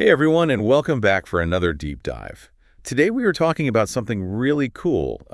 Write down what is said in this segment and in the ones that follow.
Hey everyone, and welcome back for another deep dive. Today we are talking about something really cool,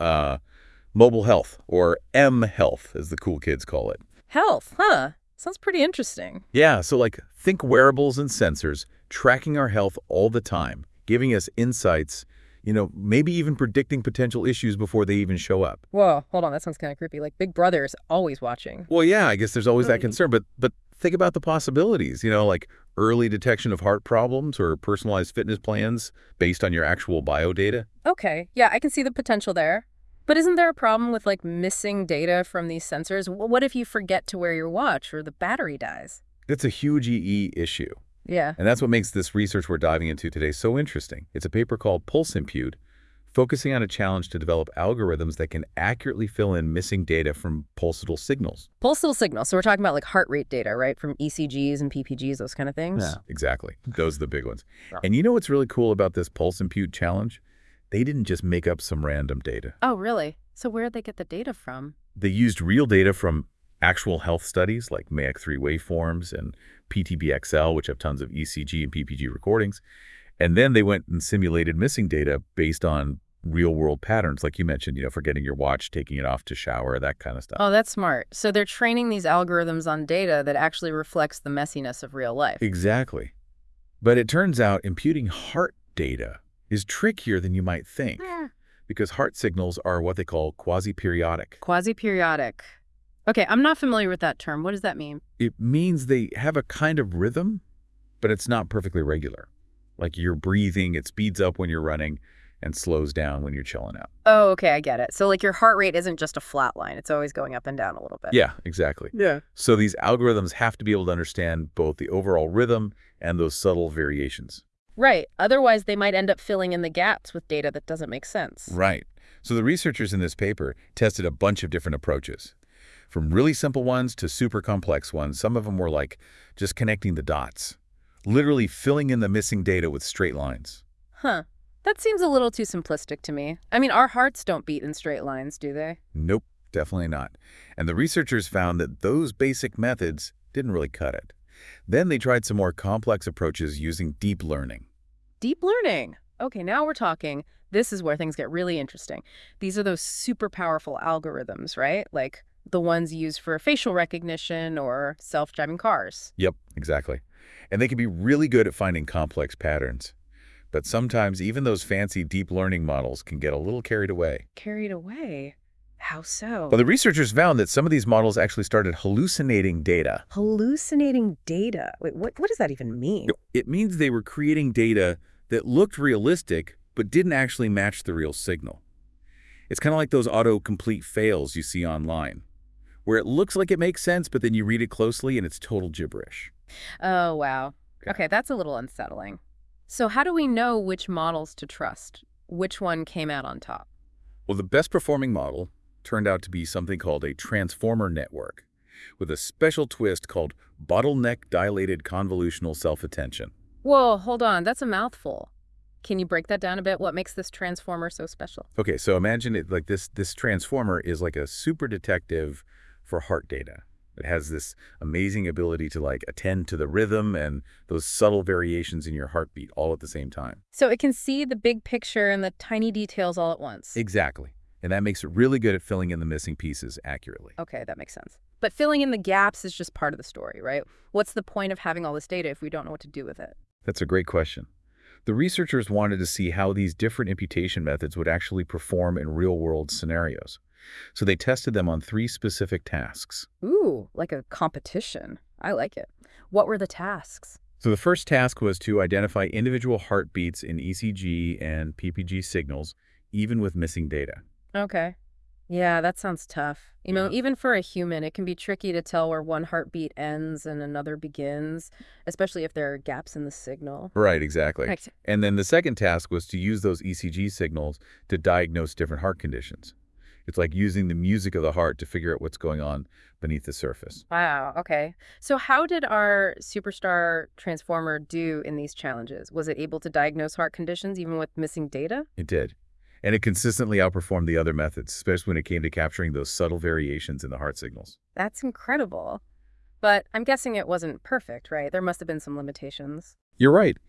mobile health, or M-Health, as the cool kids call it. Health, huh? Sounds pretty interesting. Yeah, so think wearables and sensors tracking our health all the time, giving us insights, maybe even predicting potential issues before they even show up. Whoa, hold on, that sounds kind of creepy. Like Big Brother is always watching. Well, yeah, I guess there's always that concern, but think about the possibilities, like early detection of heart problems or personalized fitness plans based on your actual biodata. Okay, yeah, I can see the potential there. But isn't there a problem with missing data from these sensors? What if you forget to wear your watch or the battery dies? That's a huge EE issue. Yeah. And that's what makes this research we're diving into today so interesting. It's a paper called Pulse Impute, focusing on a challenge to develop algorithms that can accurately fill in missing data from pulsatile signals. Pulsatile signals. So we're talking about heart rate data, right? From ECGs and PPGs, those kind of things? Yeah, exactly. Those are the big ones. Yeah. And you know what's really cool about this Pulse Impute challenge? They didn't just make up some random data. Oh, really? So where'd they get the data from? They used real data from actual health studies like MAOC3 waveforms and PTBXL, which have tons of ECG and PPG recordings. And then they went and simulated missing data based on real-world patterns, like you mentioned, forgetting your watch, taking it off to shower, that kind of stuff. Oh, that's smart. So they're training these algorithms on data that actually reflects the messiness of real life. Exactly. But it turns out imputing heart data is trickier than you might think, because heart signals are what they call quasi-periodic. Quasi-periodic. Okay, I'm not familiar with that term. What does that mean? It means they have a kind of rhythm, but it's not perfectly regular. Like you're breathing, it speeds up when you're running and slows down when you're chilling out. Oh, okay, I get it. So your heart rate isn't just a flat line. It's always going up and down a little bit. Yeah, exactly. Yeah. So these algorithms have to be able to understand both the overall rhythm and those subtle variations. Right. Otherwise, they might end up filling in the gaps with data that doesn't make sense. Right. So the researchers in this paper tested a bunch of different approaches, from really simple ones to super complex ones. Some of them were like just connecting the dots, literally filling in the missing data with straight lines. Huh. That seems a little too simplistic to me. I mean, our hearts don't beat in straight lines, do they? Nope, definitely not. And the researchers found that those basic methods didn't really cut it. Then they tried some more complex approaches using deep learning. Deep learning. Okay, now we're talking. This is where things get really interesting. These are those super powerful algorithms, right? Like the ones used for facial recognition or self-driving cars. Yep, exactly. And they can be really good at finding complex patterns. But sometimes even those fancy deep learning models can get a little carried away. Carried away? How so? Well, the researchers found that some of these models actually started hallucinating data. Hallucinating data. Wait, what does that even mean? It means they were creating data that looked realistic but didn't actually match the real signal. It's kind of like those autocomplete fails you see online, where it looks like it makes sense, but then you read it closely and it's total gibberish. Oh, wow. Okay, that's a little unsettling. So how do we know which models to trust? Which one came out on top? Well, the best performing model turned out to be something called a transformer network, with a special twist called bottleneck dilated convolutional self-attention. Whoa, hold on. That's a mouthful. Can you break that down a bit? What makes this transformer so special? Okay, so imagine it like this transformer is like a super detective for heart data. It has this amazing ability to attend to the rhythm and those subtle variations in your heartbeat all at the same time. So it can see the big picture and the tiny details all at once. Exactly. And that makes it really good at filling in the missing pieces accurately. Okay, that makes sense. But filling in the gaps is just part of the story, right? What's the point of having all this data if we don't know what to do with it? That's a great question. The researchers wanted to see how these different imputation methods would actually perform in real-world scenarios. So they tested them on 3 specific tasks. Ooh, like a competition. I like it. What were the tasks? So the first task was to identify individual heartbeats in ECG and PPG signals, even with missing data. Okay. Yeah, that sounds tough. Yeah. Even for a human, it can be tricky to tell where one heartbeat ends and another begins, especially if there are gaps in the signal. Right, exactly. Right. And then the second task was to use those ECG signals to diagnose different heart conditions. It's like using the music of the heart to figure out what's going on beneath the surface. Wow, okay. So how did our superstar transformer do in these challenges? Was it able to diagnose heart conditions even with missing data? It did. And it consistently outperformed the other methods, especially when it came to capturing those subtle variations in the heart signals. That's incredible. But I'm guessing it wasn't perfect, right? There must have been some limitations. You're right.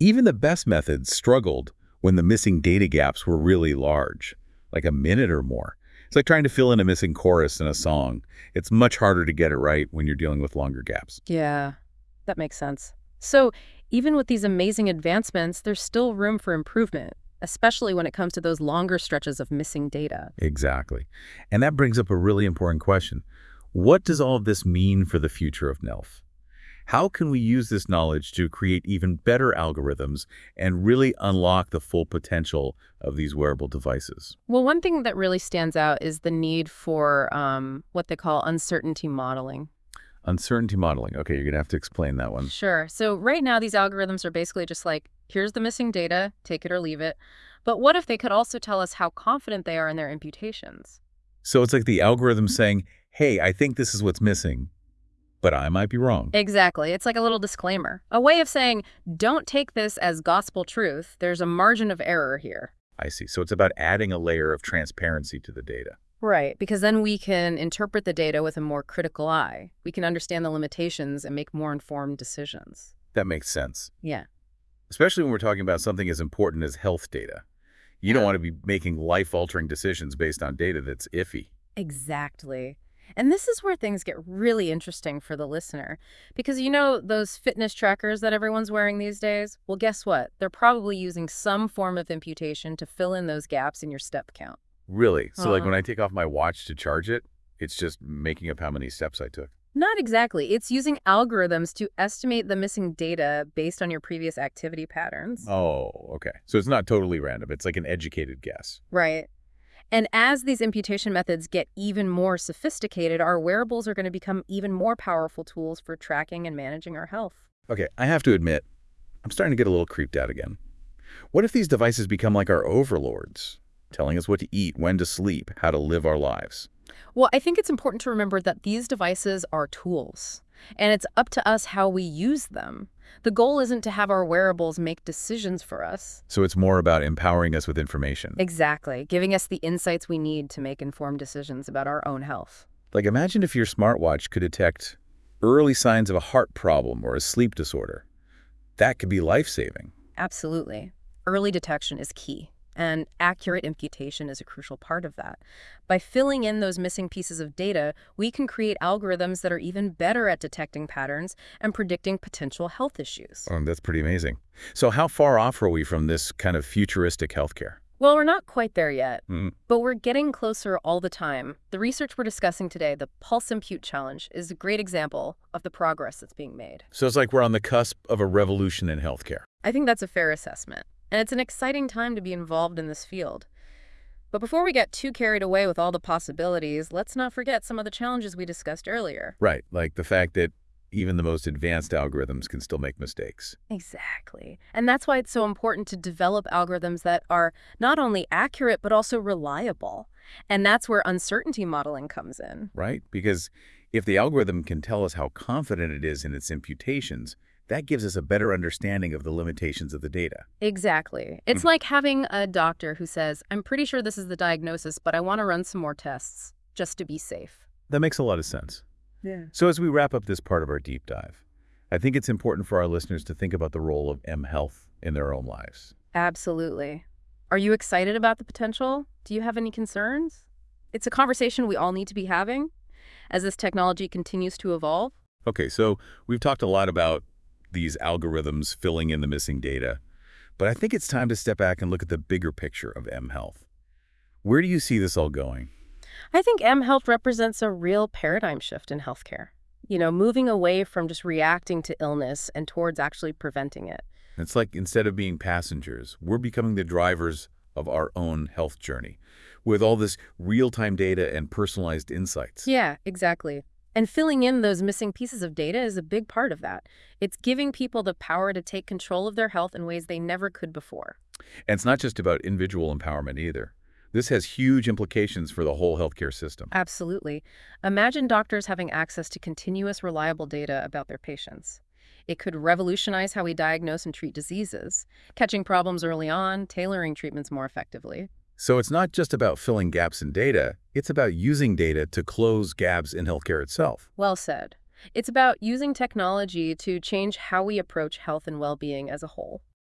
Even the best methods struggled when the missing data gaps were really large, like a minute or more. It's like trying to fill in a missing chorus in a song. It's much harder to get it right when you're dealing with longer gaps. Yeah, that makes sense. So even with these amazing advancements, there's still room for improvement, especially when it comes to those longer stretches of missing data. Exactly. And that brings up a really important question. What does all of this mean for the future of NELF? How can we use this knowledge to create even better algorithms and really unlock the full potential of these wearable devices? Well, one thing that really stands out is the need for what they call uncertainty modeling. Uncertainty modeling. Okay, you're going to have to explain that one. Sure. So right now, these algorithms are basically just like, here's the missing data, take it or leave it. But what if they could also tell us how confident they are in their imputations? So it's like the algorithm saying, hey, I think this is what's missing, but I might be wrong. Exactly. It's like a little disclaimer, a way of saying, don't take this as gospel truth. There's a margin of error here. I see. So it's about adding a layer of transparency to the data. Right, because then we can interpret the data with a more critical eye. We can understand the limitations and make more informed decisions. That makes sense, Yeah. especially when we're talking about something as important as health data. You don't want to be making life-altering decisions based on data that's iffy. Exactly. And this is where things get really interesting for the listener. Because you know those fitness trackers that everyone's wearing these days? Well, guess what? They're probably using some form of imputation to fill in those gaps in your step count. Really? So like when I take off my watch to charge it, it's just making up how many steps I took. Not exactly. It's using algorithms to estimate the missing data based on your previous activity patterns. Oh, okay. So it's not totally random. It's like an educated guess. Right. And as these imputation methods get even more sophisticated, our wearables are going to become even more powerful tools for tracking and managing our health. Okay, I have to admit, I'm starting to get a little creeped out again. What if these devices become like our overlords, telling us what to eat, when to sleep, how to live our lives? Well, I think it's important to remember that these devices are tools, and it's up to us how we use them. The goal isn't to have our wearables make decisions for us. So it's more about empowering us with information. Exactly, giving us the insights we need to make informed decisions about our own health. Like imagine if your smartwatch could detect early signs of a heart problem or a sleep disorder. That could be life-saving. Absolutely. Early detection is key, and accurate imputation is a crucial part of that. By filling in those missing pieces of data, we can create algorithms that are even better at detecting patterns and predicting potential health issues. That's pretty amazing. So how far off are we from this kind of futuristic healthcare? Well, we're not quite there yet, but we're getting closer all the time. The research we're discussing today, the Pulse Impute Challenge, is a great example of the progress that's being made. So it's like we're on the cusp of a revolution in healthcare. I think that's a fair assessment, and it's an exciting time to be involved in this field. But before we get too carried away with all the possibilities, let's not forget some of the challenges we discussed earlier. Right, like the fact that even the most advanced algorithms can still make mistakes. Exactly. And that's why it's so important to develop algorithms that are not only accurate, but also reliable. And that's where uncertainty modeling comes in. Right? Because if the algorithm can tell us how confident it is in its imputations, that gives us a better understanding of the limitations of the data. Exactly. It's like having a doctor who says, I'm pretty sure this is the diagnosis, but I want to run some more tests just to be safe. That makes a lot of sense. Yeah. So as we wrap up this part of our deep dive, I think it's important for our listeners to think about the role of mHealth in their own lives. Absolutely. Are you excited about the potential? Do you have any concerns? It's a conversation we all need to be having as this technology continues to evolve. Okay, so we've talked a lot about these algorithms filling in the missing data, but I think it's time to step back and look at the bigger picture of mHealth. Where do you see this all going? I think mHealth represents a real paradigm shift in healthcare. You know, moving away from just reacting to illness and towards actually preventing it. It's like instead of being passengers, we're becoming the drivers of our own health journey with all this real-time data and personalized insights. Yeah, exactly. And filling in those missing pieces of data is a big part of that. It's giving people the power to take control of their health in ways they never could before. And it's not just about individual empowerment either. This has huge implications for the whole healthcare system. Absolutely. Imagine doctors having access to continuous, reliable data about their patients. It could revolutionize how we diagnose and treat diseases, catching problems early on, tailoring treatments more effectively. So it's not just about filling gaps in data, it's about using data to close gaps in healthcare itself. Well said. It's about using technology to change how we approach health and well-being as a whole.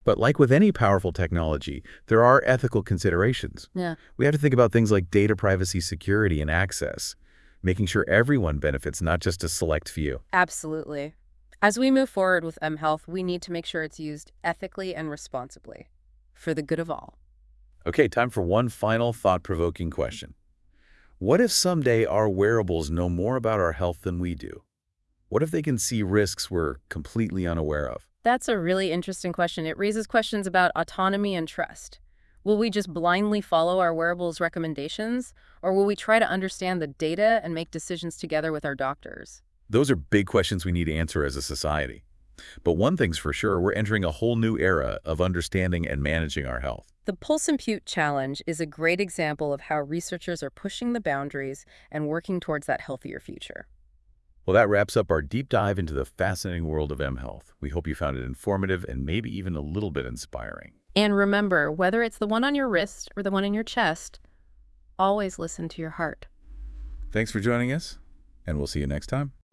But like with any powerful technology, there are ethical considerations. Yeah. We have to think about things like data privacy, security, and access, making sure everyone benefits, not just a select few. Absolutely. As we move forward with mHealth, we need to make sure it's used ethically and responsibly for the good of all. Okay, time for one final thought-provoking question. What if someday our wearables know more about our health than we do? What if they can see risks we're completely unaware of? That's a really interesting question. It raises questions about autonomy and trust. Will we just blindly follow our wearables' recommendations, or will we try to understand the data and make decisions together with our doctors? Those are big questions we need to answer as a society. But one thing's for sure, we're entering a whole new era of understanding and managing our health. The Pulse Impute Challenge is a great example of how researchers are pushing the boundaries and working towards that healthier future. Well, that wraps up our deep dive into the fascinating world of mHealth. We hope you found it informative and maybe even a little bit inspiring. And remember, whether it's the one on your wrist or the one in your chest, always listen to your heart. Thanks for joining us, and we'll see you next time.